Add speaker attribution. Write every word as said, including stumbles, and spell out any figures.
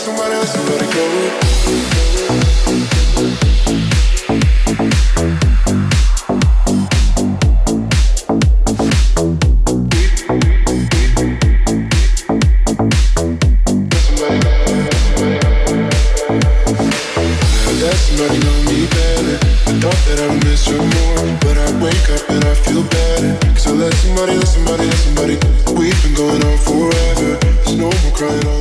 Speaker 1: somebody, let somebody go. Somebody know me better. I thought that I would miss you more, but I wake up and I feel better. Cause I let somebody, let somebody, let somebody. We've been going on forever. There's no more crying.